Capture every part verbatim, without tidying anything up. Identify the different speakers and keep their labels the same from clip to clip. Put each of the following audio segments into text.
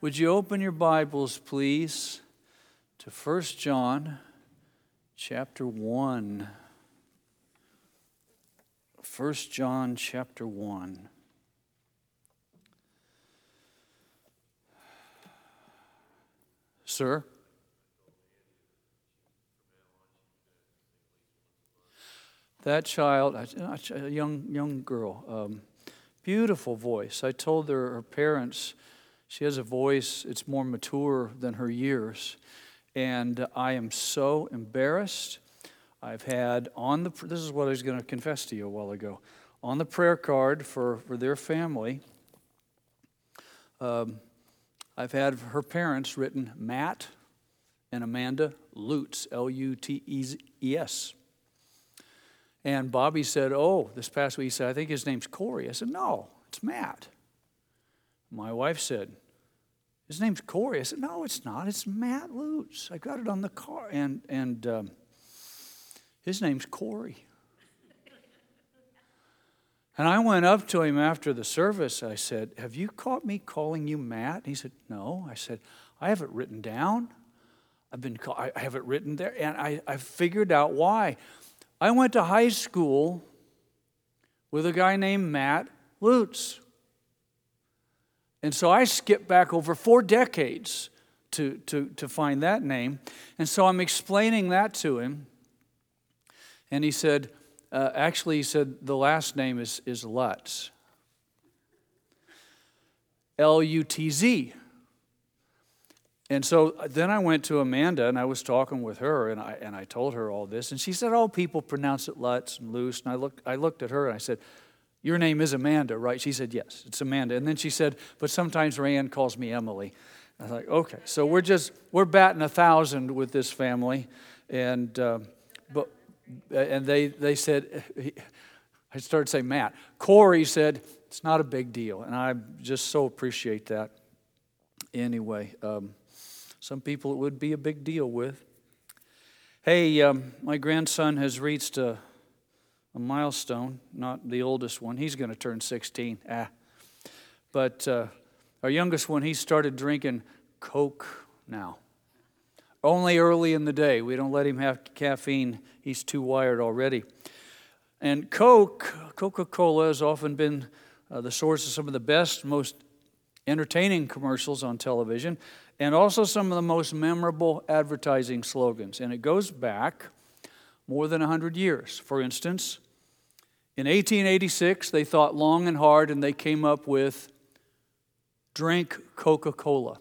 Speaker 1: Would you open your Bibles, please, to First John chapter one. First John chapter one. Sir? That child, a young young girl, um, beautiful voice. I told her, her parents, she has a voice, it's more mature than her years. And I am so embarrassed. I've had on the, this is what I was going to confess to you a while ago, on the prayer card for, for their family, um, I've had her parents written Matt and Amanda Lutz, L U T E S. And Bobby said, oh, this past week, he said, I think his name's Corey. I said, no, it's Matt. My wife said, his name's Corey. I said, no, it's not. It's Matt Lutz. I got it on the car. And and um, his name's Corey. And I went up to him after the service. I said, have you caught me calling you Matt? And he said, no. I said, I have it written down. I've been call- I have it written there. And I, I figured out why. I went to high school with a guy named Matt Lutz. And so I skipped back over four decades to, to, to find that name. And so I'm explaining that to him. And he said, uh, actually, he said, the last name is, is Lutz. L U T Z. And so then I went to Amanda, and I was talking with her, and I and I told her all this. And she said, oh, people pronounce it Lutz and Luce. And I looked, I looked at her, and I said, your name is Amanda, right? She said, yes, it's Amanda. And then she said, but sometimes Rand calls me Emily. I was like, okay. So we're just, we're batting a thousand with this family. And uh, but and they, they said, I started saying Matt. Corey said, it's not a big deal. And I just so appreciate that. Anyway, um, some people it would be a big deal with. Hey, um, my grandson has reached a, a milestone, not the oldest one. He's going to turn sixteen. Ah. But uh, our youngest one, he started drinking Coke now. Only early in the day. We don't let him have caffeine. He's too wired already. And Coke, Coca-Cola has often been uh, the source of some of the best, most entertaining commercials on television, and also some of the most memorable advertising slogans. And it goes back more than one hundred years. For instance, in eighteen eighty-six, they thought long and hard, and they came up with drink Coca-Cola.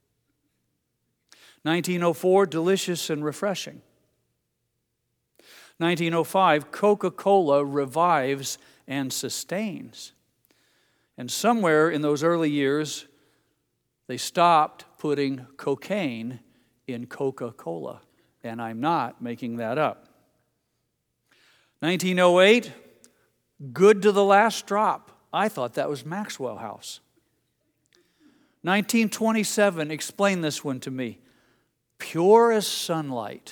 Speaker 1: nineteen oh four, delicious and refreshing. nineteen oh five, Coca-Cola revives and sustains. And somewhere in those early years, they stopped putting cocaine in Coca-Cola. And I'm not making that up. nineteen oh eight, good to the last drop. I thought that was Maxwell House. nineteen twenty-seven, explain this one to me. Pure as sunlight.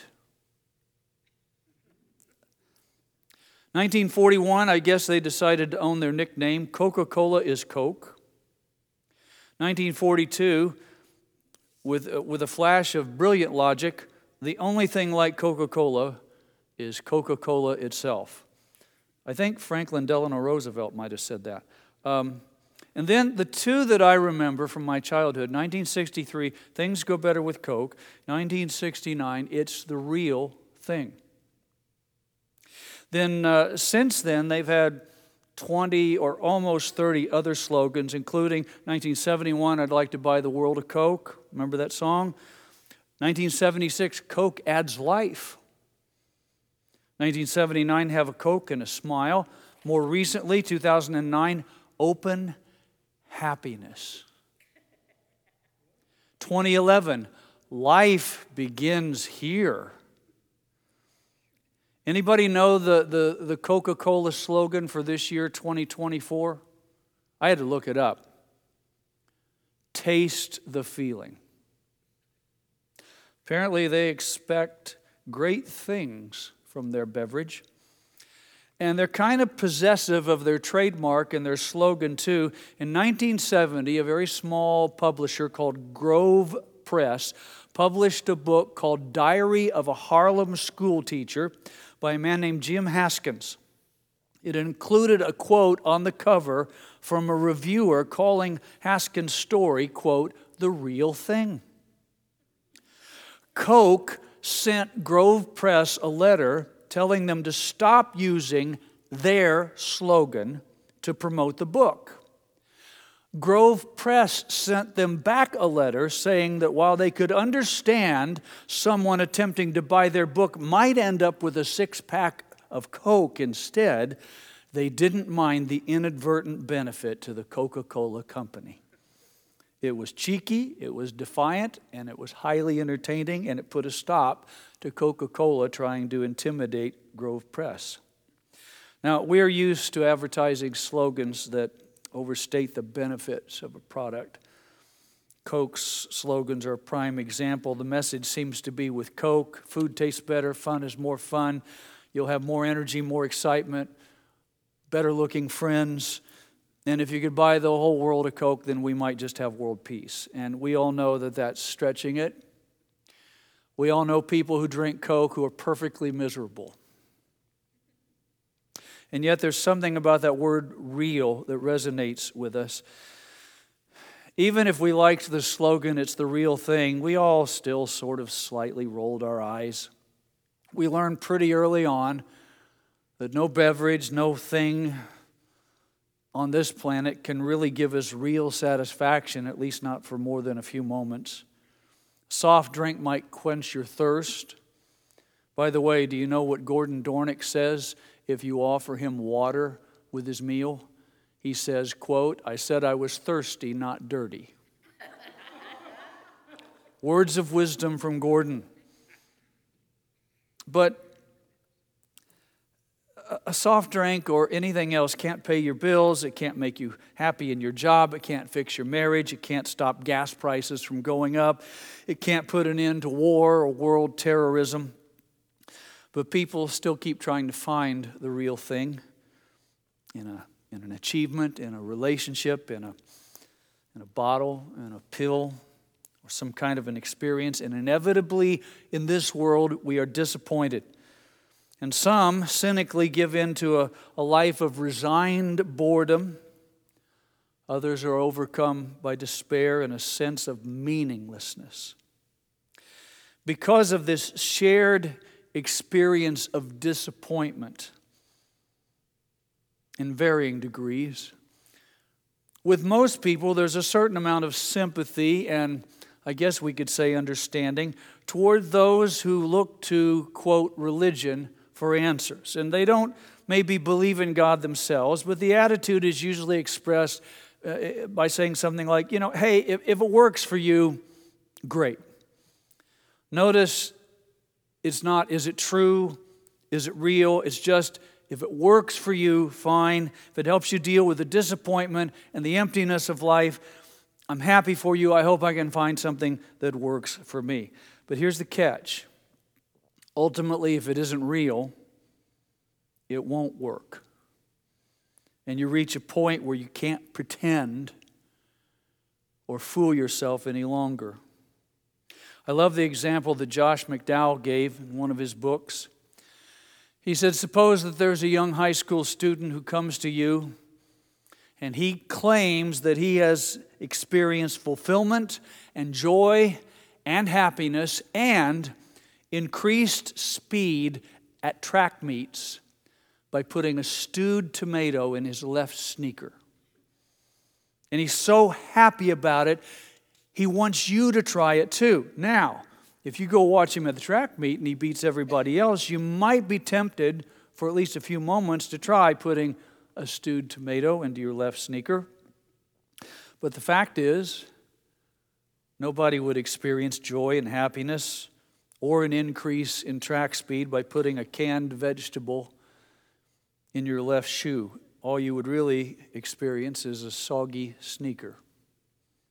Speaker 1: nineteen forty-one, I guess they decided to own their nickname. Coca-Cola is Coke. nineteen forty-two, with, uh, with a flash of brilliant logic, the only thing like Coca-Cola is Coca-Cola itself. I think Franklin Delano Roosevelt might have said that. Um, and then the two that I remember from my childhood, nineteen sixty-three, things go better with Coke. nineteen sixty-nine, it's the real thing. Then uh, since then, they've had twenty or almost thirty other slogans, including nineteen seventy-one, I'd like to buy the world a Coke. Remember that song? nineteen seventy-six, Coke adds life. nineteen seventy-nine, have a Coke and a smile. More recently, two thousand nine, open happiness. twenty eleven, life begins here. Anybody know the, the, the Coca-Cola slogan for this year, twenty twenty-four? I had to look it up. Taste the feeling. Apparently they expect great things from their beverage. And they're kind of possessive of their trademark and their slogan too. In nineteen seventy, a very small publisher called Grove Press published a book called Diary of a Harlem School Teacher by a man named Jim Haskins. It included a quote on the cover from a reviewer calling Haskins' story, quote, the real thing. Coke sent Grove Press a letter telling them to stop using their slogan to promote the book. Grove Press sent them back a letter saying that while they could understand someone attempting to buy their book might end up with a six-pack of Coke instead, they didn't mind the inadvertent benefit to the Coca-Cola company. It was cheeky, it was defiant, and it was highly entertaining, and it put a stop to Coca-Cola trying to intimidate Grove Press. Now, we're used to advertising slogans that overstate the benefits of a product. Coke's slogans are a prime example. The message seems to be with Coke, food tastes better, fun is more fun, you'll have more energy, more excitement, better looking friends. And if you could buy the whole world of Coke, then we might just have world peace. And we all know that that's stretching it. We all know people who drink Coke who are perfectly miserable. And yet there's something about that word real that resonates with us. Even if we liked the slogan, it's the real thing, we all still sort of slightly rolled our eyes. We learned pretty early on that no beverage, no thing on this planet can really give us real satisfaction, at least not for more than a few moments. Soft drink might quench your thirst. By the way, do you know what Gordon Dornick says if you offer him water with his meal? He says, quote, I said I was thirsty, not dirty. Words of wisdom from Gordon. But a soft drink or anything else can't pay your bills. It can't make you happy in your job. It can't fix your marriage. It can't stop gas prices from going up. It can't put an end to war or world terrorism. But people still keep trying to find the real thing in a in an achievement, in a relationship, in a in a bottle, in a pill, or some kind of an experience. And inevitably, in this world, we are disappointed. And some cynically give in to a, a life of resigned boredom. Others are overcome by despair and a sense of meaninglessness. Because of this shared experience of disappointment in varying degrees, with most people there's a certain amount of sympathy and I guess we could say understanding toward those who look to, quote, religion for answers. And they don't maybe believe in God themselves, but the attitude is usually expressed uh, by saying something like, you know, hey, if, if it works for you, great. Notice it's not, is it true? Is it real? It's just, if it works for you, fine. If it helps you deal with the disappointment and the emptiness of life, I'm happy for you. I hope I can find something that works for me. But here's the catch. Ultimately, if it isn't real, it won't work. And you reach a point where you can't pretend or fool yourself any longer. I love the example that Josh McDowell gave in one of his books. He said, suppose that there's a young high school student who comes to you and he claims that he has experienced fulfillment and joy and happiness and increased speed at track meets by putting a stewed tomato in his left sneaker. And he's so happy about it, he wants you to try it too. Now, if you go watch him at the track meet and he beats everybody else, you might be tempted for at least a few moments to try putting a stewed tomato into your left sneaker. But the fact is, nobody would experience joy and happiness or an increase in track speed by putting a canned vegetable in your left shoe. All you would really experience is a soggy sneaker.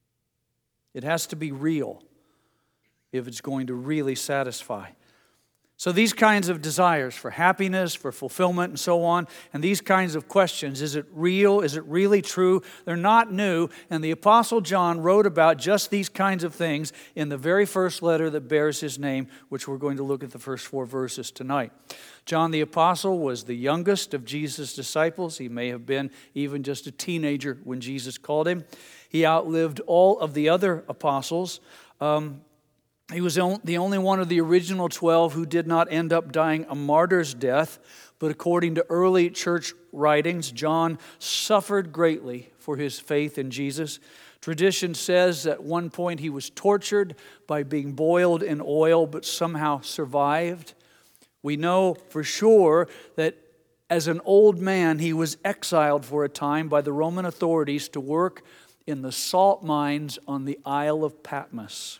Speaker 1: It has to be real if it's going to really satisfy. So these kinds of desires for happiness, for fulfillment, and so on, and these kinds of questions, is it real? Is it really true? They're not new, and the Apostle John wrote about just these kinds of things in the very first letter that bears his name, which we're going to look at the first four verses tonight. John the Apostle was the youngest of Jesus' disciples. He may have been even just a teenager when Jesus called him. He outlived all of the other apostles. Um, He was the only one of the original twelve who did not end up dying a martyr's death, but according to early church writings, John suffered greatly for his faith in Jesus. Tradition says at one point he was tortured by being boiled in oil, but somehow survived. We know for sure that as an old man, he was exiled for a time by the Roman authorities to work in the salt mines on the Isle of Patmos.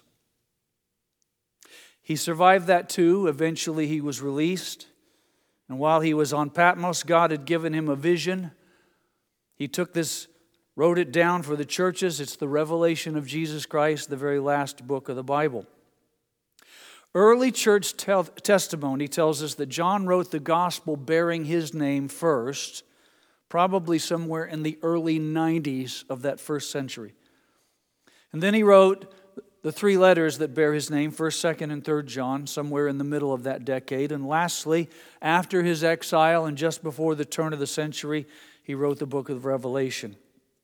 Speaker 1: He survived that too. Eventually he was released. And while he was on Patmos, God had given him a vision. He took this, wrote it down for the churches. It's the revelation of Jesus Christ, the very last book of the Bible. Early church tel- testimony tells us that John wrote the gospel bearing his name first, probably somewhere in the early nineties of that first century. And then he wrote the three letters that bear his name, first, second, and third John, somewhere in the middle of that decade. And lastly, after his exile and just before the turn of the century, he wrote the book of Revelation.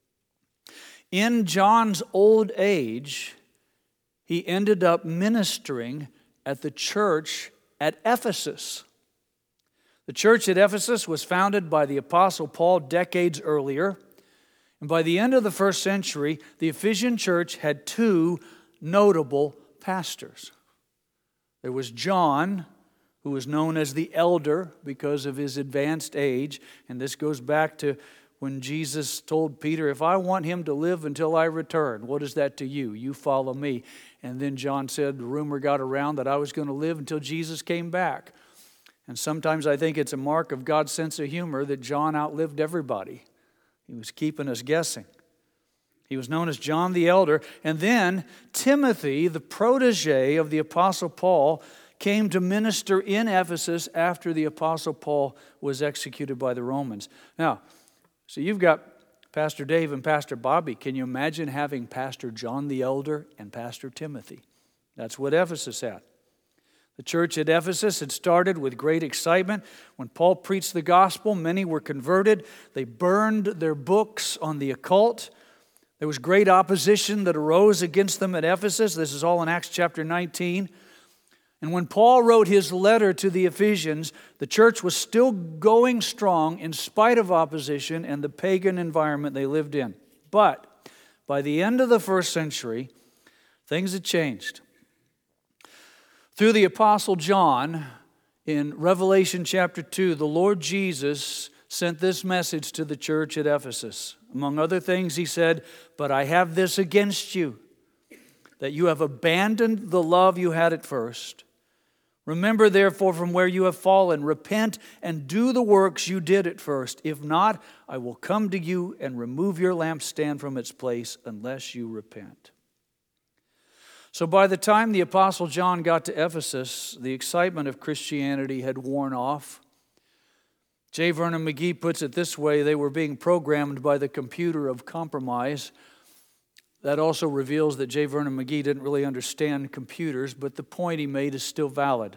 Speaker 1: In John's old age, he ended up ministering at the church at Ephesus. The church at Ephesus was founded by the Apostle Paul decades earlier. And by the end of the first century, the Ephesian church had two notable pastors. There was John, who was known as the elder because of his advanced age. And this goes back to when Jesus told Peter, if I want him to live until I return, what is that to you? You follow me. And then John said, the rumor got around that I was going to live until Jesus came back. And sometimes I think it's a mark of God's sense of humor that John outlived everybody. He was keeping us guessing. He was known as John the Elder. And then Timothy, the protege of the Apostle Paul, came to minister in Ephesus after the Apostle Paul was executed by the Romans. Now, so you've got Pastor Dave and Pastor Bobby. Can you imagine having Pastor John the Elder and Pastor Timothy? That's what Ephesus had. The church at Ephesus had started with great excitement. When Paul preached the gospel, many were converted. They burned their books on the occult. There was great opposition that arose against them at Ephesus. This is all in Acts chapter nineteen. And when Paul wrote his letter to the Ephesians, the church was still going strong in spite of opposition and the pagan environment they lived in. But by the end of the first century, things had changed. Through the Apostle John, in Revelation chapter two, the Lord Jesus sent this message to the church at Ephesus. Among other things, he said, but I have this against you, that you have abandoned the love you had at first. Remember, therefore, from where you have fallen, repent and do the works you did at first. If not, I will come to you and remove your lampstand from its place unless you repent. So by the time the Apostle John got to Ephesus, the excitement of Christianity had worn off. J. Vernon McGee puts it this way: they were being programmed by the computer of compromise. That also reveals that J. Vernon McGee didn't really understand computers, but the point he made is still valid.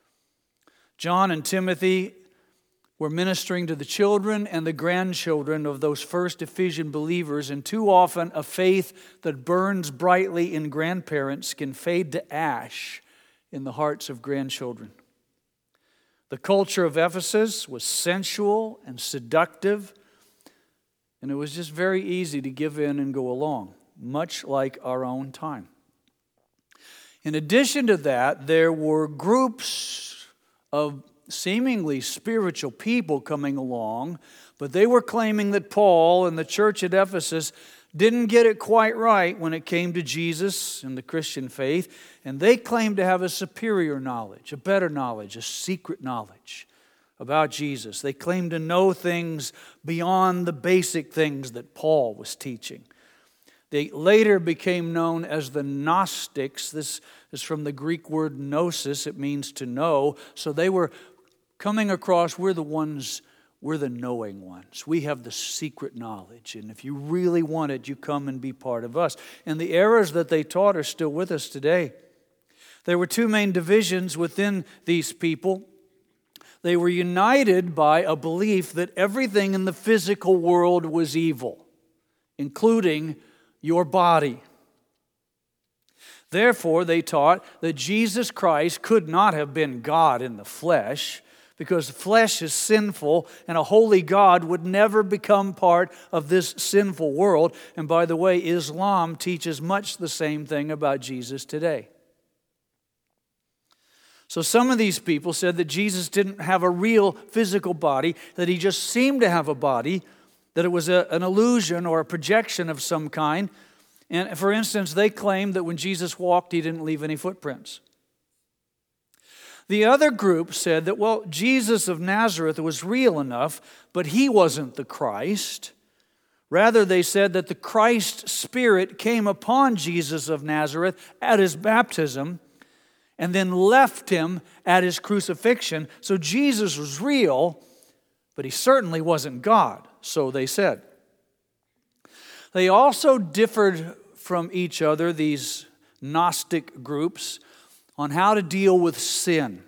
Speaker 1: John and Timothy were ministering to the children and the grandchildren of those first Ephesian believers, and too often a faith that burns brightly in grandparents can fade to ash in the hearts of grandchildren. The culture of Ephesus was sensual and seductive, and it was just very easy to give in and go along, much like our own time. In addition to that, there were groups of seemingly spiritual people coming along, but they were claiming that Paul and the church at Ephesus didn't get it quite right when it came to Jesus and the Christian faith, and they claimed to have a superior knowledge, a better knowledge, a secret knowledge about Jesus. They claimed to know things beyond the basic things that Paul was teaching. They later became known as the Gnostics. This is from the Greek word gnosis. It means to know. So they were coming across, we're the ones, we're the knowing ones. We have the secret knowledge. And if you really want it, you come and be part of us. And the errors that they taught are still with us today. There were two main divisions within these people. They were united by a belief that everything in the physical world was evil, including your body. Therefore, they taught that Jesus Christ could not have been God in the flesh, because flesh is sinful, and a holy God would never become part of this sinful world. And by the way, Islam teaches much the same thing about Jesus today. So some of these people said that Jesus didn't have a real physical body, that he just seemed to have a body, that it was a, an illusion or a projection of some kind. And for instance, they claimed that when Jesus walked, he didn't leave any footprints. The other group said that, well, Jesus of Nazareth was real enough, but he wasn't the Christ. Rather, they said that the Christ Spirit came upon Jesus of Nazareth at his baptism and then left him at his crucifixion. So Jesus was real, but he certainly wasn't God, so they said. They also differed from each other, these Gnostic groups, on how to deal with sin.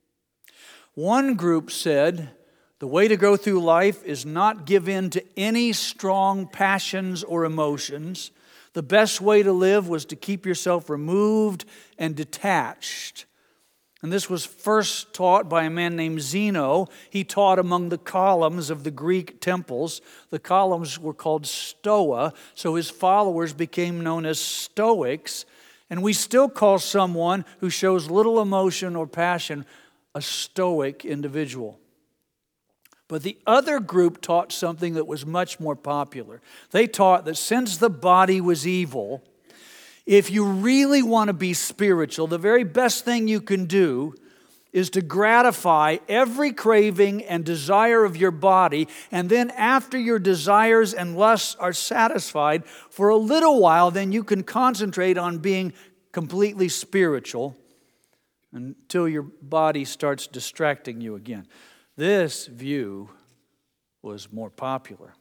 Speaker 1: One group said the way to go through life is not give in to any strong passions or emotions. The best way to live was to keep yourself removed and detached. And this was first taught by a man named Zeno. He taught among the columns of the Greek temples. The columns were called Stoa, so his followers became known as Stoics. And we still call someone who shows little emotion or passion a Stoic individual. But the other group taught something that was much more popular. They taught that since the body was evil, if you really want to be spiritual, the very best thing you can do is to gratify every craving and desire of your body, and then after your desires and lusts are satisfied, for a little while, then you can concentrate on being completely spiritual until your body starts distracting you again. This view was more popular.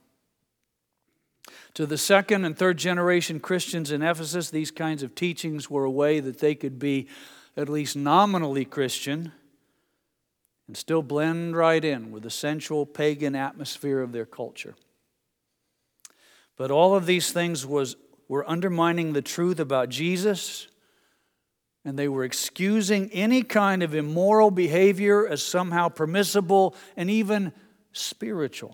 Speaker 1: To the second and third generation Christians in Ephesus, these kinds of teachings were a way that they could be at least nominally Christian and still blend right in with the sensual pagan atmosphere of their culture. But all of these things was, were undermining the truth about Jesus, and they were excusing any kind of immoral behavior as somehow permissible and even spiritual.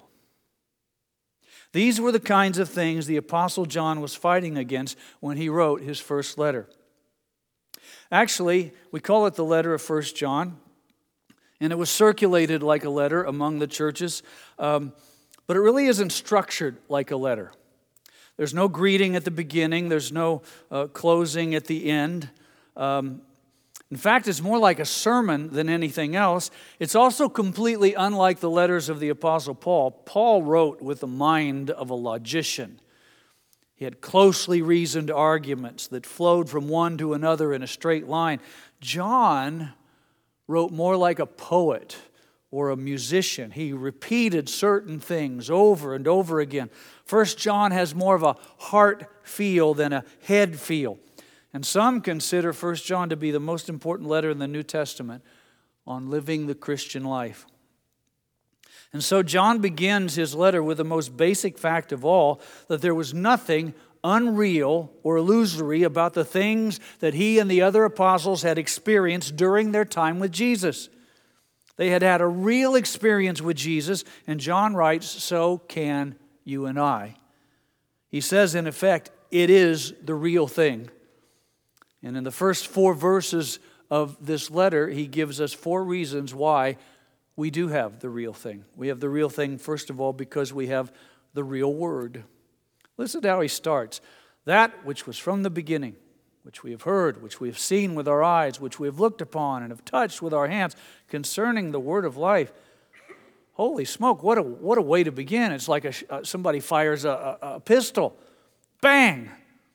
Speaker 1: These were the kinds of things the Apostle John was fighting against when he wrote his first letter. Actually, we call it the letter of First John, and it was circulated like a letter among the churches, um, but it really isn't structured like a letter. There's no greeting at the beginning. There's no uh, closing at the end. Um, in fact, it's more like a sermon than anything else. It's also completely unlike the letters of the Apostle Paul. Paul wrote with the mind of a logician. He had closely reasoned arguments that flowed from one to another in a straight line. John wrote more like a poet or a musician. He repeated certain things over and over again. First John has more of a heart feel than a head feel. And some consider First John to be the most important letter in the New Testament on living the Christian life. And so John begins his letter with the most basic fact of all, that there was nothing unreal or illusory about the things that he and the other apostles had experienced during their time with Jesus. They had had a real experience with Jesus, and John writes, so can you and I. He says, in effect, it is the real thing. And in the first four verses of this letter, he gives us four reasons why we do have the real thing. We have the real thing, first of all, because we have the real word. Listen to how he starts. That which was from the beginning, which we have heard, which we have seen with our eyes, which we have looked upon and have touched with our hands, concerning the word of life. Holy smoke, what a what a way to begin. It's like a, uh, somebody fires a, a, a pistol. Bang!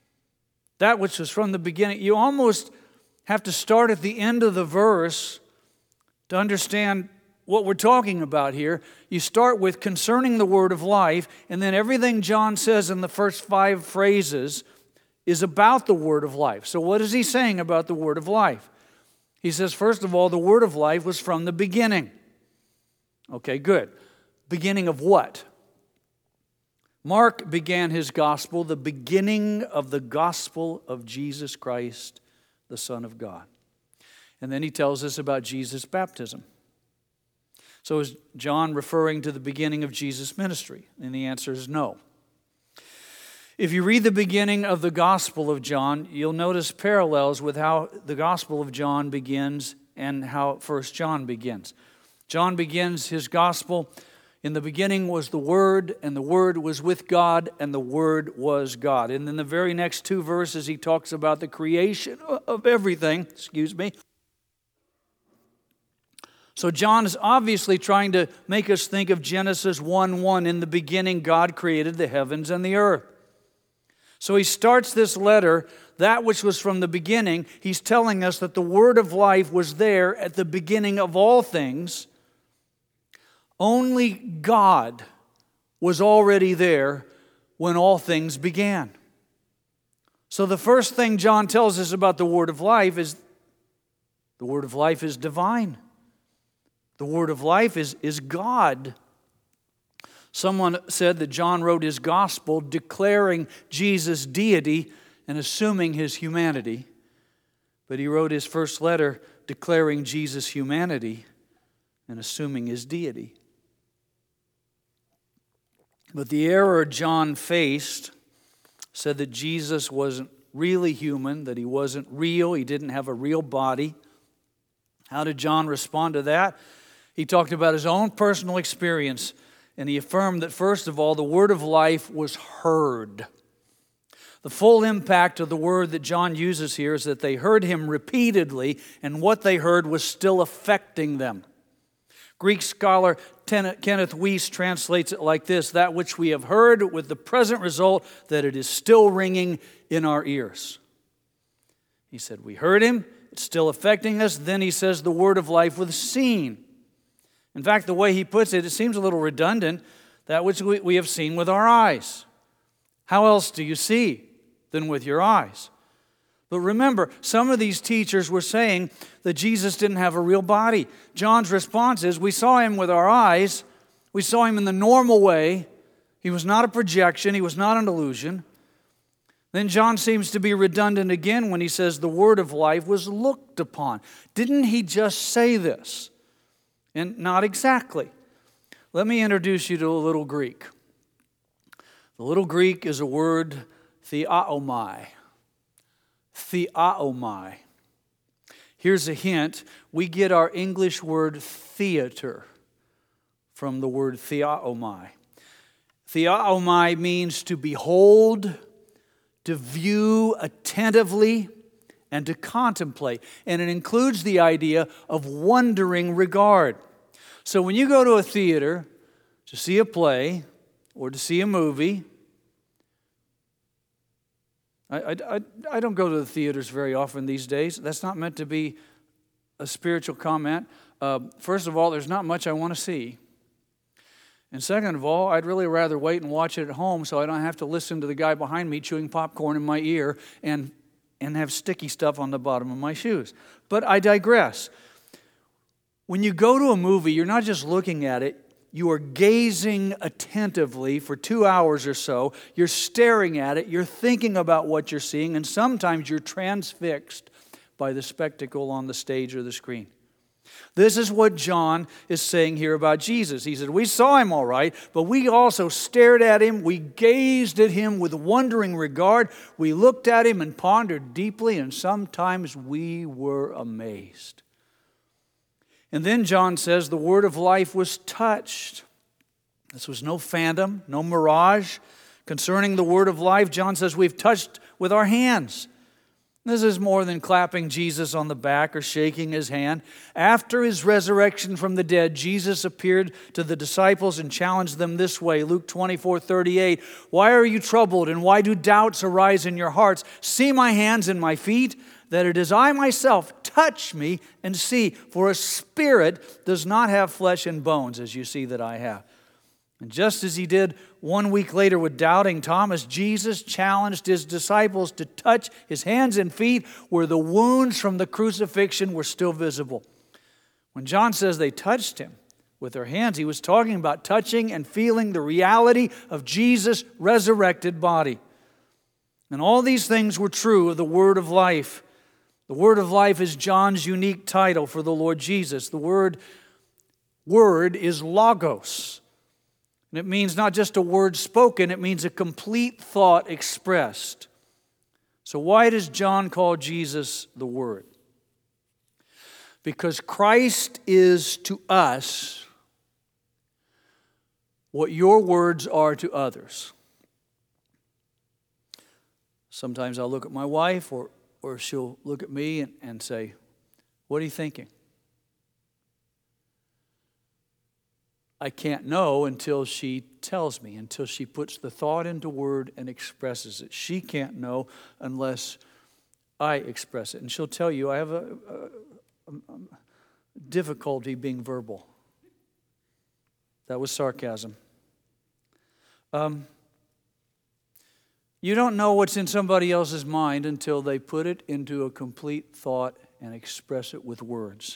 Speaker 1: That which was from the beginning. You almost have to start at the end of the verse to understand what we're talking about here. You start with concerning the word of life, and then everything John says in the first five phrases is about the word of life. So what is he saying about the word of life? He says, first of all, the word of life was from the beginning. Okay, good. Beginning of what? Mark began his gospel, the beginning of the gospel of Jesus Christ, the Son of God. And then he tells us about Jesus' baptism. So is John referring to the beginning of Jesus' ministry? And the answer is no. If you read the beginning of the Gospel of John, you'll notice parallels with how the Gospel of John begins and how First John begins. John begins his Gospel, in the beginning was the Word, and the Word was with God, and the Word was God. And in the very next two verses, he talks about the creation of everything, excuse me. So John is obviously trying to make us think of Genesis one one. In the beginning, God created the heavens and the earth. So he starts this letter, that which was from the beginning. He's telling us that the word of life was there at the beginning of all things. Only God was already there when all things began. So the first thing John tells us about the word of life is the word of life is divine. The word of life is, is God. Someone said that John wrote his gospel declaring Jesus' deity and assuming his humanity. But he wrote his first letter declaring Jesus' humanity and assuming his deity. But the error John faced said that Jesus wasn't really human, that he wasn't real, he didn't have a real body. How did John respond to that? He talked about his own personal experience, and he affirmed that, first of all, the word of life was heard. The full impact of the word that John uses here is that they heard him repeatedly, and what they heard was still affecting them. Greek scholar Kenneth Weiss translates it like this: that which we have heard, with the present result that it is still ringing in our ears. He said, we heard him, it's still affecting us. Then he says the word of life was seen. In fact, the way he puts it, it seems a little redundant, that which we, we have seen with our eyes. How else do you see than with your eyes? But remember, some of these teachers were saying that Jesus didn't have a real body. John's response is, we saw him with our eyes. We saw him in the normal way. He was not a projection. He was not an illusion. Then John seems to be redundant again when he says the word of life was looked upon. Didn't he just say this? And not exactly. Let me introduce you to a little Greek. The little Greek is a word, theaomai. Theaomai. Here's a hint. We get our English word theater from the word theaomai. Theaomai means to behold, to view attentively, and to contemplate. And it includes the idea of wondering regard. So when you go to a theater to see a play or to see a movie, I, I, I don't go to the theaters very often these days. That's not meant to be a spiritual comment. Uh, first of all, there's not much I want to see. And second of all, I'd really rather wait and watch it at home so I don't have to listen to the guy behind me chewing popcorn in my ear and and have sticky stuff on the bottom of my shoes. But I digress. When you go to a movie, you're not just looking at it, you are gazing attentively for two hours or so. You're staring at it, you're thinking about what you're seeing, and sometimes you're transfixed by the spectacle on the stage or the screen. This is what John is saying here about Jesus. He said, we saw him all right, but we also stared at him. We gazed at him with wondering regard. We looked at him and pondered deeply, and sometimes we were amazed. And then John says the word of life was touched. This was no phantom, no mirage. Concerning the word of life, John says we've touched with our hands. This is more than clapping Jesus on the back or shaking his hand. After his resurrection from the dead, Jesus appeared to the disciples and challenged them this way. Luke twenty-four thirty-eight. Why are you troubled, and why do doubts arise in your hearts? See my hands and my feet, that it is I myself. Touch me and see. For a spirit does not have flesh and bones, as you see that I have. And just as he did one week later with doubting Thomas, Jesus challenged his disciples to touch his hands and feet where the wounds from the crucifixion were still visible. When John says they touched him with their hands, he was talking about touching and feeling the reality of Jesus' resurrected body. And all these things were true of the Word of Life. The Word of Life is John's unique title for the Lord Jesus. The word, word is logos. And it means not just a word spoken, it means a complete thought expressed. So why does John call Jesus the Word? Because Christ is to us what your words are to others. Sometimes I'll look at my wife, or, or she'll look at me and, and say, "What are you thinking?" I can't know until she tells me, until she puts the thought into word and expresses it. She can't know unless I express it. And she'll tell you, I have a, a, a difficulty being verbal. That was sarcasm. Um, you don't know what's in somebody else's mind until they put it into a complete thought and express it with words.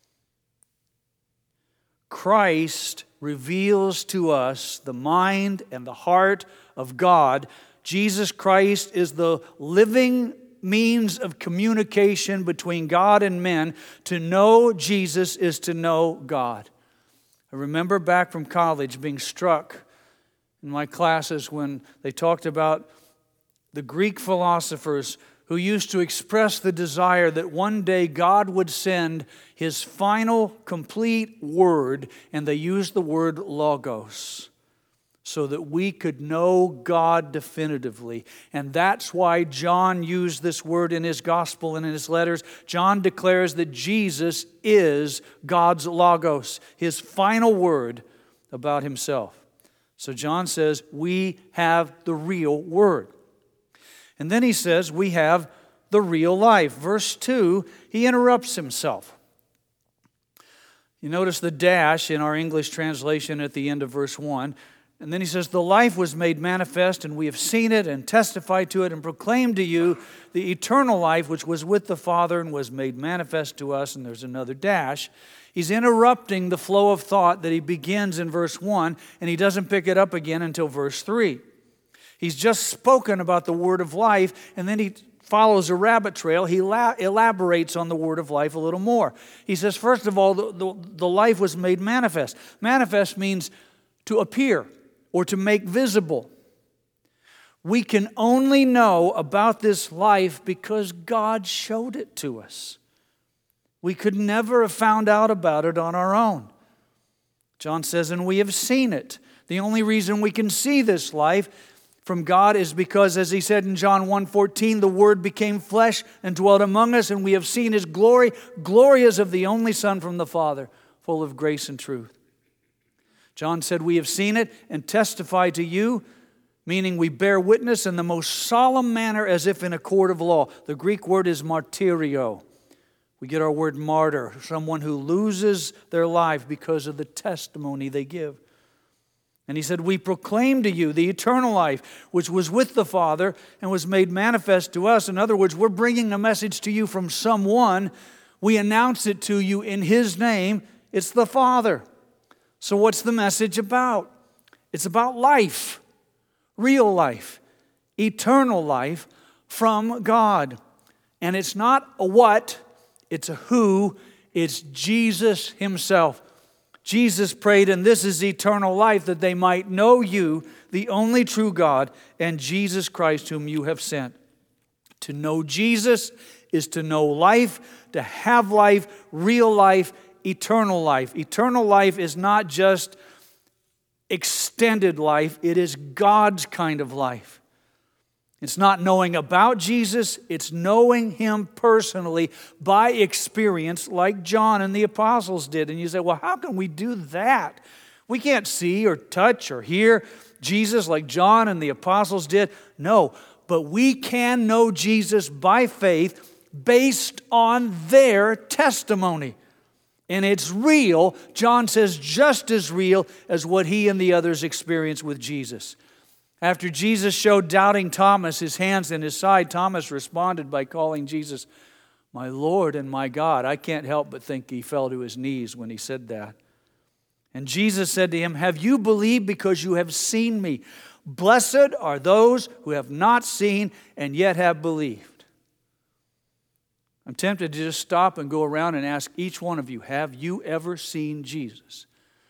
Speaker 1: Christ reveals to us the mind and the heart of God. Jesus Christ is the living means of communication between God and men. To know Jesus is to know God. I remember back from college being struck in my classes when they talked about the Greek philosophers who used to express the desire that one day God would send His final complete word, and they used the word logos, so that we could know God definitively. And that's why John used this word in his gospel and in his letters. John declares that Jesus is God's logos, His final word about Himself. So John says, we have the real word. And then he says, we have the real life. Verse two, he interrupts himself. You notice the dash in our English translation at the end of verse one. And then he says, the life was made manifest, and we have seen it and testified to it and proclaimed to you the eternal life which was with the Father and was made manifest to us. And there's another dash. He's interrupting the flow of thought that he begins in verse one, and he doesn't pick it up again until verse three. He's just spoken about the word of life, and then he follows a rabbit trail. He la- elaborates on the word of life a little more. He says, first of all, the, the, the life was made manifest. Manifest means to appear or to make visible. We can only know about this life because God showed it to us. We could never have found out about it on our own. John says, and we have seen it. The only reason we can see this life from God is because, as he said in John one fourteen, the Word became flesh and dwelt among us, and we have seen His glory. Glory as of the only Son from the Father, full of grace and truth. John said, we have seen it and testify to you, meaning we bear witness in the most solemn manner as if in a court of law. The Greek word is martyrio. We get our word martyr, someone who loses their life because of the testimony they give. And he said, we proclaim to you the eternal life, which was with the Father and was made manifest to us. In other words, we're bringing a message to you from someone. We announce it to you in His name. It's the Father. So what's the message about? It's about life, real life, eternal life from God. And it's not a what, it's a who. It's Jesus Himself. Jesus prayed, and this is eternal life, that they might know you, the only true God, and Jesus Christ whom you have sent. To know Jesus is to know life, to have life, real life, eternal life. Eternal life is not just extended life, it is God's kind of life. It's not knowing about Jesus, it's knowing Him personally by experience like John and the apostles did. And you say, well, how can we do that? We can't see or touch or hear Jesus like John and the apostles did. No, but we can know Jesus by faith based on their testimony. And it's real, John says, just as real as what he and the others experienced with Jesus. After Jesus showed doubting Thomas his hands and his side, Thomas responded by calling Jesus, my Lord and my God. I can't help but think he fell to his knees when he said that. And Jesus said to him, have you believed because you have seen me? Blessed are those who have not seen and yet have believed. I'm tempted to just stop and go around and ask each one of you, have you ever seen Jesus?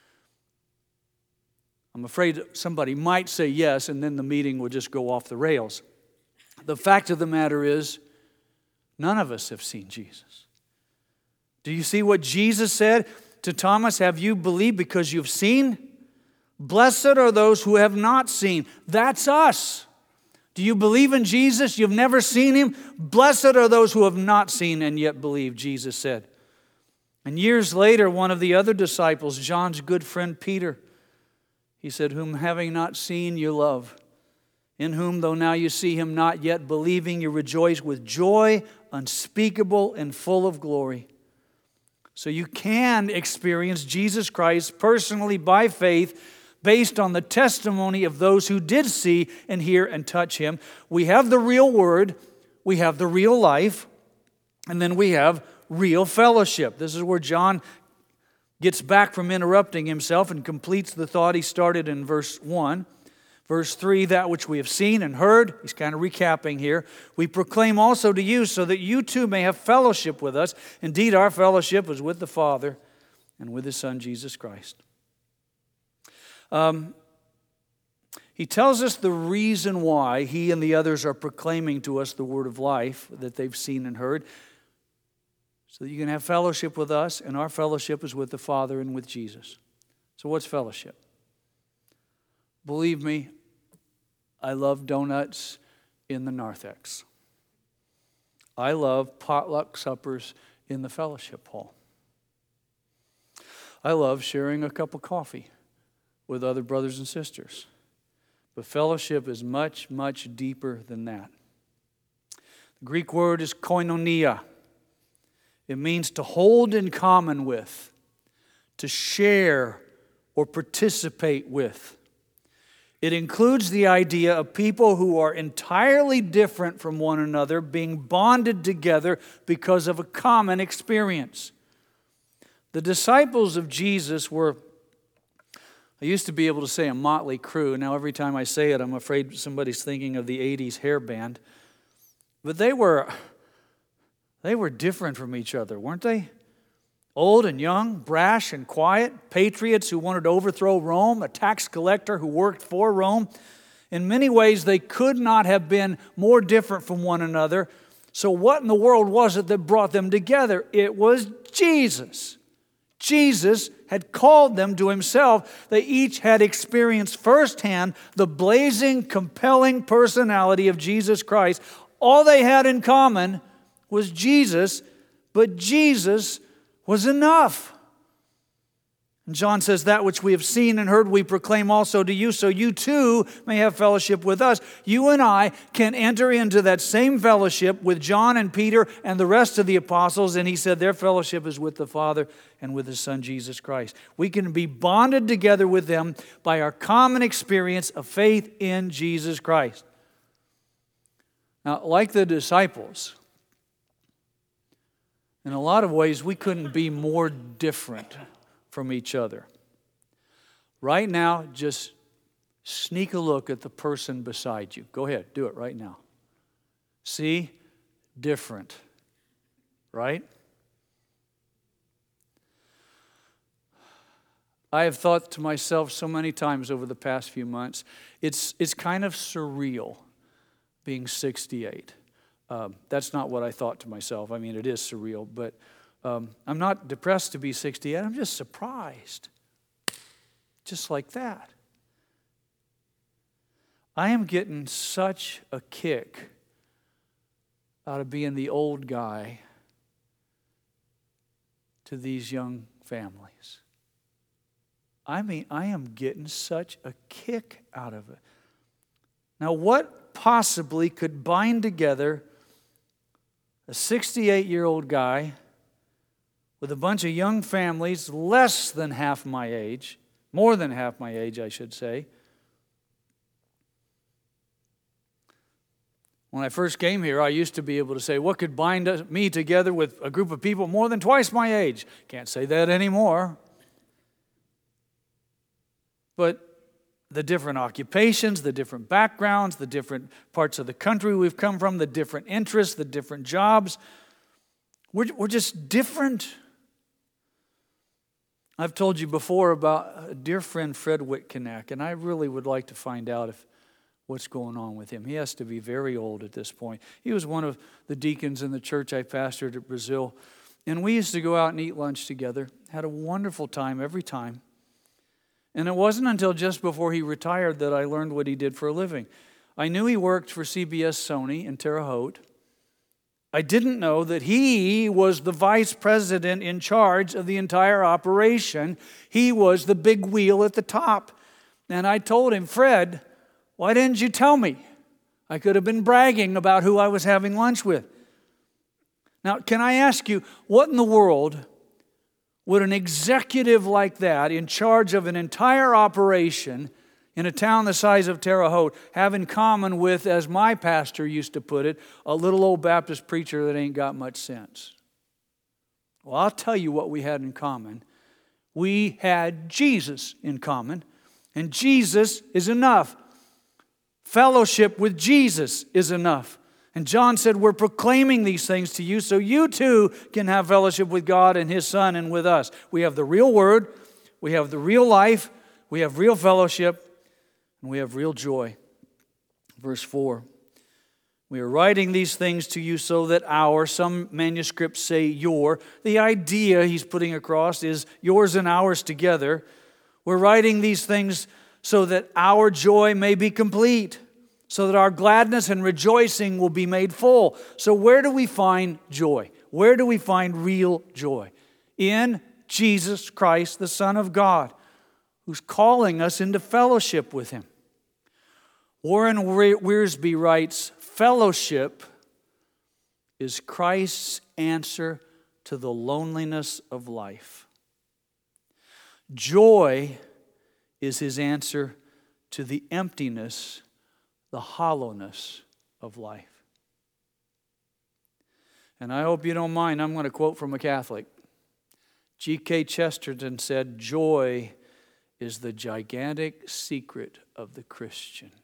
Speaker 1: I'm afraid somebody might say yes, and then the meeting would just go off the rails. The fact of the matter is, none of us have seen Jesus. Do you see what Jesus said to Thomas? Have you believed because you've seen? Blessed are those who have not seen. That's us. Do you believe in Jesus? You've never seen Him? Blessed are those who have not seen and yet believe, Jesus said. And years later, one of the other disciples, John's good friend Peter, he said, whom having not seen you love, in whom though now you see Him not yet believing, you rejoice with joy unspeakable and full of glory. So you can experience Jesus Christ personally by faith based on the testimony of those who did see and hear and touch Him. We have the real Word, we have the real life, and then we have real fellowship. This is where John gets back from interrupting himself and completes the thought he started in verse one. Verse three, that which we have seen and heard, he's kind of recapping here, we proclaim also to you so that you too may have fellowship with us. Indeed, our fellowship is with the Father and with His Son, Jesus Christ. Um, he tells us the reason why he and the others are proclaiming to us the word of life that they've seen and heard, so that you can have fellowship with us, and our fellowship is with the Father and with Jesus. So what's fellowship? Believe me, I love donuts in the narthex. I love potluck suppers in the fellowship hall. I love sharing a cup of coffee with other brothers and sisters. But fellowship is much, much deeper than that. The Greek word is koinonia. It means to hold in common with, to share or participate with. It includes the idea of people who are entirely different from one another being bonded together because of a common experience. The disciples of Jesus were, I used to be able to say a motley crew. Now every time I say it, I'm afraid somebody's thinking of the eighties hair band. But they were... They were different from each other, weren't they? Old and young, brash and quiet, patriots who wanted to overthrow Rome, a tax collector who worked for Rome. In many ways, they could not have been more different from one another. So what in the world was it that brought them together? It was Jesus. Jesus had called them to Himself. They each had experienced firsthand the blazing, compelling personality of Jesus Christ. All they had in common was Jesus, but Jesus was enough. And John says, that which we have seen and heard we proclaim also to you, so you too may have fellowship with us. You and I can enter into that same fellowship with John and Peter and the rest of the apostles, and he said their fellowship is with the Father and with His Son, Jesus Christ. We can be bonded together with them by our common experience of faith in Jesus Christ. Now, like the disciples, in a lot of ways, we couldn't be more different from each other. Right now, just sneak a look at the person beside you. Go ahead, do it right now. See? Different. Right? I have thought to myself so many times over the past few months, it's, it's kind of surreal being sixty-eight. Um, that's not what I thought to myself. I mean, it is surreal, but um, I'm not depressed to be sixty-eight. I'm just surprised. Just like that. I am getting such a kick out of being the old guy to these young families. I mean, I am getting such a kick out of it. Now, what possibly could bind together a sixty-eight-year-old guy with a bunch of young families less than half my age, more than half my age, I should say? When I first came here, I used to be able to say, what could bind us, me together with a group of people more than twice my age? Can't say that anymore. But the different occupations, the different backgrounds, the different parts of the country we've come from, the different interests, the different jobs, we're, we're just different. I've told you before about a dear friend, Fred Whitconnach, and I really would like to find out if what's going on with him. He has to be very old at this point. He was one of the deacons in the church I pastored at Brazil, and we used to go out and eat lunch together. Had a wonderful time every time. And it wasn't until just before he retired that I learned what he did for a living. I knew he worked for C B S Sony in Terre Haute. I didn't know that he was the vice president in charge of the entire operation. He was the big wheel at the top. And I told him, Fred, why didn't you tell me? I could have been bragging about who I was having lunch with. Now, can I ask you, what in the world would an executive like that, in charge of an entire operation in a town the size of Terre Haute, have in common with, as my pastor used to put it, a little old Baptist preacher that ain't got much sense? Well, I'll tell you what we had in common. We had Jesus in common, and Jesus is enough. Fellowship with Jesus is enough. And John said, we're proclaiming these things to you so you too can have fellowship with God and His Son and with us. We have the real Word, we have the real life, we have real fellowship, and we have real joy. Verse four, we are writing these things to you so that our, some manuscripts say your, the idea he's putting across is yours and ours together. We're writing these things so that our joy may be complete, so that our gladness and rejoicing will be made full. So where do we find joy? Where do we find real joy? In Jesus Christ, the Son of God, who's calling us into fellowship with Him. Warren Wiersbe writes, fellowship is Christ's answer to the loneliness of life. Joy is His answer to the emptiness, the hollowness of life. And I hope you don't mind, I'm going to quote from a Catholic. G K Chesterton said, joy is the gigantic secret of the Christian.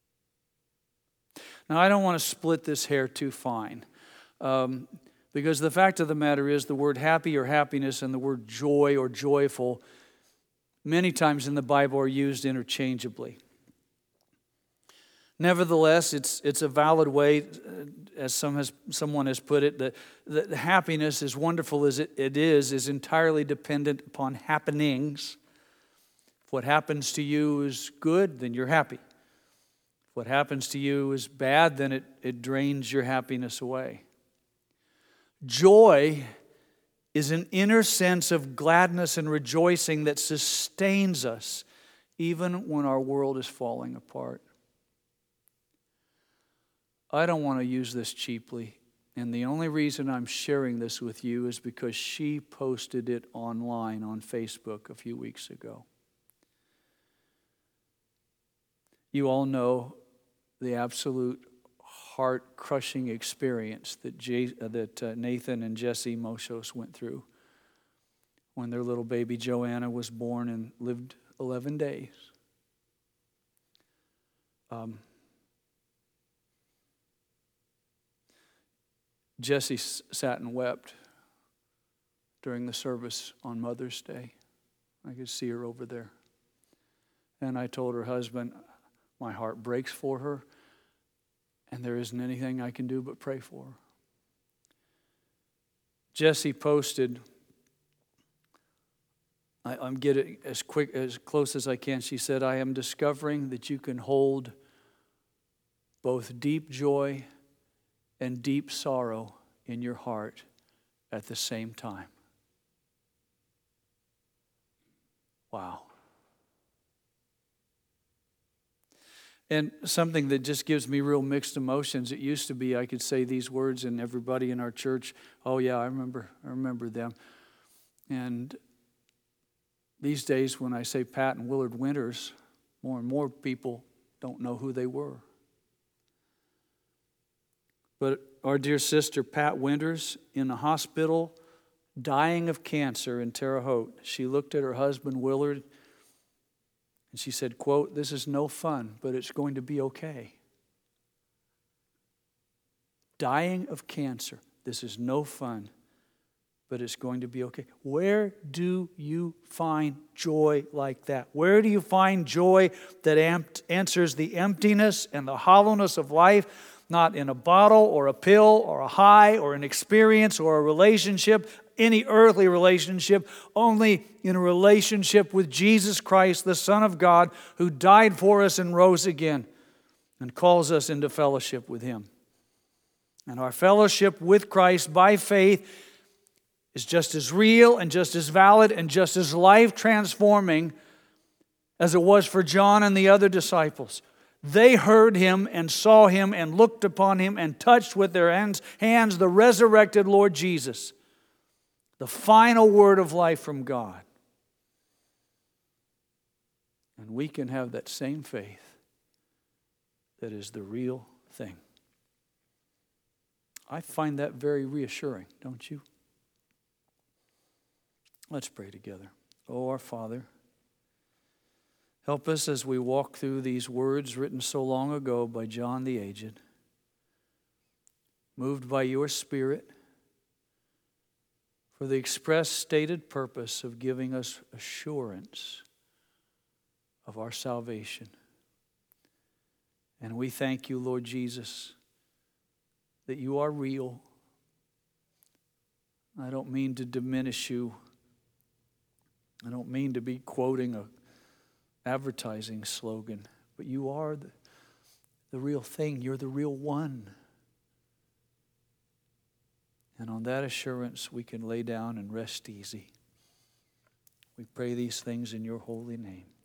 Speaker 1: Now, I don't want to split this hair too fine, um, because the fact of the matter is the word happy or happiness and the word joy or joyful many times in the Bible are used interchangeably. Nevertheless, it's it's a valid way, as some has someone has put it, that, that happiness, as wonderful as it, it is, is entirely dependent upon happenings. If what happens to you is good, then you're happy. If what happens to you is bad, then it, it drains your happiness away. Joy is an inner sense of gladness and rejoicing that sustains us even when our world is falling apart. I don't want to use this cheaply, and the only reason I'm sharing this with you is because she posted it online on Facebook a few weeks ago. You all know the absolute heart-crushing experience that, J- uh, that uh, Nathan and Jesse Moshos went through when their little baby Joanna was born and lived eleven days. Um, Jesse sat and wept during the service on Mother's Day. I could see her over there. And I told her husband, my heart breaks for her, and there isn't anything I can do but pray for her. Jesse posted, I, I'm getting as quick, as close as I can. She said, I am discovering that you can hold both deep joy and deep sorrow in your heart at the same time. Wow. And something that just gives me real mixed emotions. It used to be I could say these words and everybody in our church, oh yeah, I remember, I remember them. And these days when I say Pat and Willard Winters, more and more people don't know who they were. But our dear sister Pat Winters in the hospital, dying of cancer in Terre Haute, she looked at her husband Willard and she said, quote, "This is no fun, but it's going to be okay." Dying of cancer. This is no fun, but it's going to be okay. Where do you find joy like that? Where do you find joy that amp- answers the emptiness and the hollowness of life? Not in a bottle or a pill or a high or an experience or a relationship, any earthly relationship, only in a relationship with Jesus Christ, the Son of God, who died for us and rose again and calls us into fellowship with Him. And our fellowship with Christ by faith is just as real and just as valid and just as life-transforming as it was for John and the other disciples. They heard Him and saw Him and looked upon Him and touched with their hands, hands the resurrected Lord Jesus, the final word of life from God. And we can have that same faith that is the real thing. I find that very reassuring, don't you? Let's pray together. Oh, our Father, help us as we walk through these words written so long ago by John the Aged, moved by your Spirit for the express stated purpose of giving us assurance of our salvation. And we thank you, Lord Jesus, that you are real. I don't mean to diminish you. I don't mean to be quoting a advertising slogan, but you are the, the real thing. You're the real one. And on that assurance, we can lay down and rest easy. We pray these things in your holy name.